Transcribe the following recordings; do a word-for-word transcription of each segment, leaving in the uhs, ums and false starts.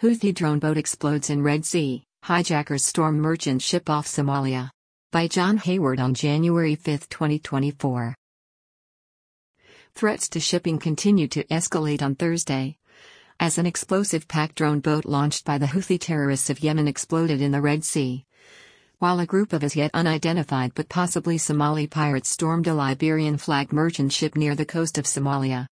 Houthi drone boat explodes in Red Sea, hijackers storm merchant ship off Somalia. By John Hayward on January fifth, twenty twenty-four. Threats to shipping continued to escalate on Thursday, as an explosive-packed drone boat launched by the Houthi terrorists of Yemen exploded in the Red Sea, while a group of as yet unidentified but possibly Somali pirates stormed a Liberian-flagged merchant ship near the coast of Somalia.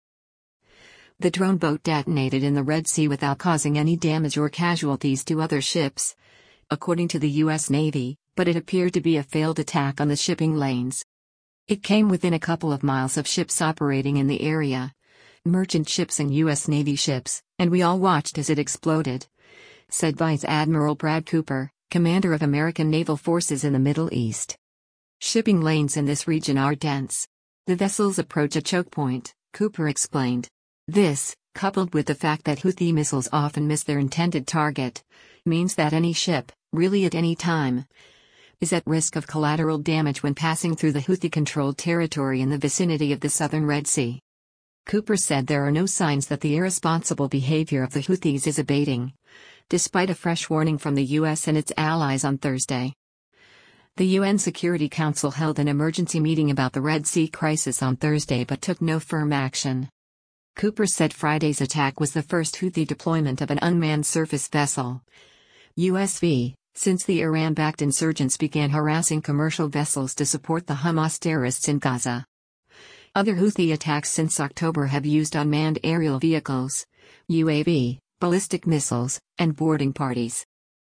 The drone boat detonated in the Red Sea without causing any damage or casualties to other ships, according to the U S Navy, but it appeared to be a failed attack on the shipping lanes. It came within a couple of miles of ships operating in the area, merchant ships and U S Navy ships, and we all watched as it exploded, said Vice Admiral Brad Cooper, commander of American naval forces in the Middle East. Shipping lanes in this region are dense. The vessels approach a choke point, Cooper explained. This, coupled with the fact that Houthi missiles often miss their intended target, means that any ship, really at any time, is at risk of collateral damage when passing through the Houthi-controlled territory in the vicinity of the southern Red Sea. Cooper said there are no signs that the irresponsible behavior of the Houthis is abating, despite a fresh warning from the U S and its allies on Thursday. The U N Security Council held an emergency meeting about the Red Sea crisis on Thursday but took no firm action. Cooper said Friday's attack was the first Houthi deployment of an unmanned surface vessel, U S V, since the Iran-backed insurgents began harassing commercial vessels to support the Hamas terrorists in Gaza. Other Houthi attacks since October have used unmanned aerial vehicles, U A V, ballistic missiles, and boarding parties.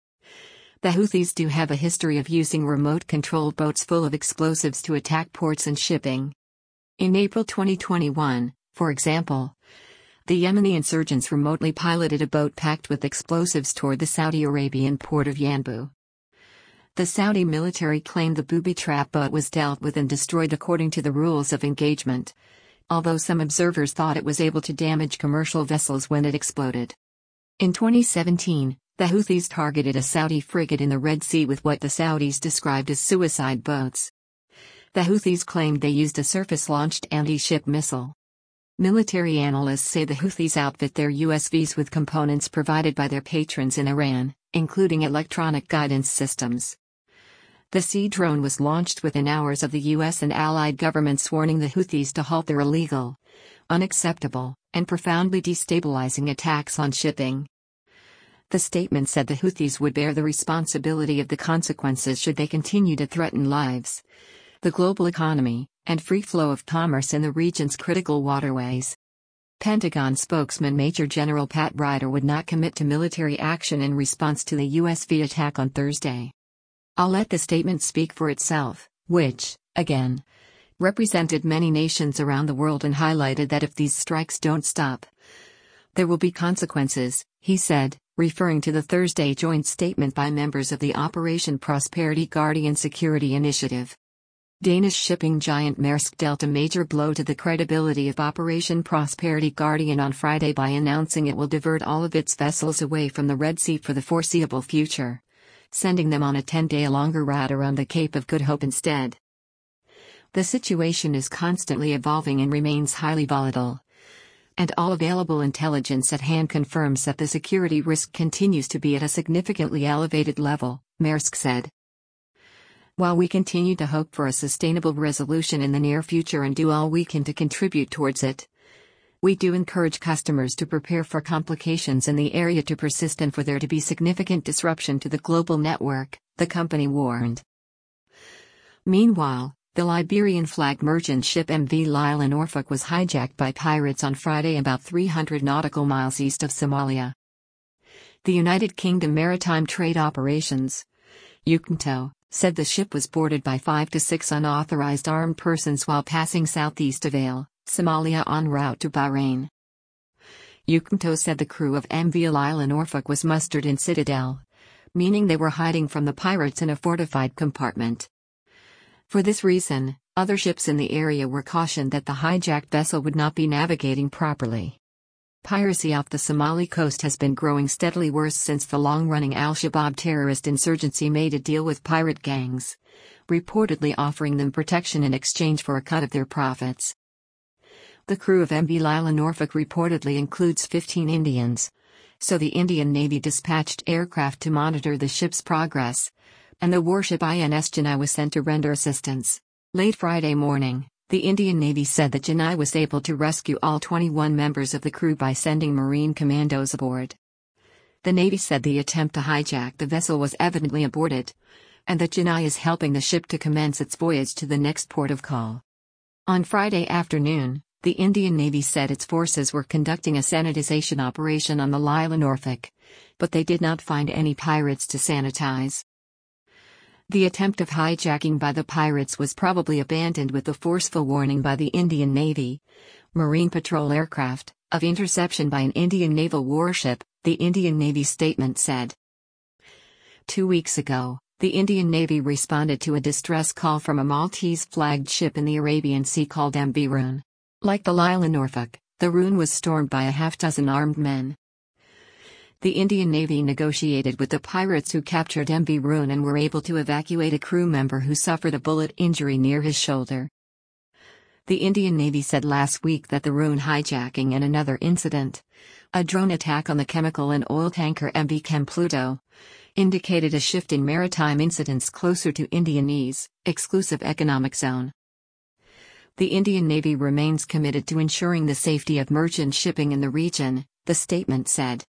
The Houthis do have a history of using remote-controlled boats full of explosives to attack ports and shipping. In April twenty twenty-one, for example, the Yemeni insurgents remotely piloted a boat packed with explosives toward the Saudi Arabian port of Yanbu. The Saudi military claimed the booby-trap boat was dealt with and destroyed according to the rules of engagement, although some observers thought it was able to damage commercial vessels when it exploded. In twenty seventeen, the Houthis targeted a Saudi frigate in the Red Sea with what the Saudis described as suicide boats. The Houthis claimed they used a surface-launched anti-ship missile. Military analysts say the Houthis outfit their U S Vs with components provided by their patrons in Iran, including electronic guidance systems. The Sea drone was launched within hours of the U S and allied governments warning the Houthis to halt their illegal, unacceptable, and profoundly destabilizing attacks on shipping. The statement said the Houthis would bear the responsibility of the consequences should they continue to threaten lives, the global economy, and free flow of commerce in the region's critical waterways. Pentagon spokesman Major General Pat Ryder would not commit to military action in response to the U S V attack on Thursday. I'll let the statement speak for itself, which, again, represented many nations around the world and highlighted that if these strikes don't stop, there will be consequences, he said, referring to the Thursday joint statement by members of the Operation Prosperity Guardian Security Initiative. Danish shipping giant Maersk dealt a major blow to the credibility of Operation Prosperity Guardian on Friday by announcing it will divert all of its vessels away from the Red Sea for the foreseeable future, sending them on a ten-day longer route around the Cape of Good Hope instead. The situation is constantly evolving and remains highly volatile, and all available intelligence at hand confirms that the security risk continues to be at a significantly elevated level, Maersk said. While we continue to hope for a sustainable resolution in the near future and do all we can to contribute towards it, we do encourage customers to prepare for complications in the area to persist and for there to be significant disruption to the global network, the company warned. Meanwhile, the Liberian-flagged merchant ship M V Lyle Norfolk was hijacked by pirates on Friday about three hundred nautical miles east of Somalia. The United Kingdom Maritime Trade Operations, U K M T O, said the ship was boarded by five to six unauthorized armed persons while passing southeast of Ale, Somalia en route to Bahrain. U K M T O said the crew of M V Lyle Norfolk was mustered in Citadel, meaning they were hiding from the pirates in a fortified compartment. For this reason, other ships in the area were cautioned that the hijacked vessel would not be navigating properly. Piracy off the Somali coast has been growing steadily worse since the long-running Al-Shabaab terrorist insurgency made a deal with pirate gangs, reportedly offering them protection in exchange for a cut of their profits. The crew of M V Lyle Norfolk reportedly includes fifteen Indians, so the Indian Navy dispatched aircraft to monitor the ship's progress, and the warship I N S Chennai was sent to render assistance. Late Friday morning, the Indian Navy said that Chennai was able to rescue all twenty-one members of the crew by sending Marine commandos aboard. The Navy said the attempt to hijack the vessel was evidently aborted, and that Chennai is helping the ship to commence its voyage to the next port of call. On Friday afternoon, the Indian Navy said its forces were conducting a sanitization operation on the Lila Norfolk, but they did not find any pirates to sanitize. The attempt of hijacking by the pirates was probably abandoned with the forceful warning by the Indian Navy, Marine patrol aircraft, of interception by an Indian naval warship, the Indian Navy statement said. Two weeks ago, the Indian Navy responded to a distress call from a Maltese-flagged ship in the Arabian Sea called M V Rune. Like the Lila Norfolk, the Rune was stormed by a half-dozen armed men. The Indian Navy negotiated with the pirates who captured M V Rune and were able to evacuate a crew member who suffered a bullet injury near his shoulder. The Indian Navy said last week that the Rune hijacking and another incident, a drone attack on the chemical and oil tanker M V Chem Pluto, indicated a shift in maritime incidents closer to Indianese, exclusive economic zone. The Indian Navy remains committed to ensuring the safety of merchant shipping in the region, the statement said.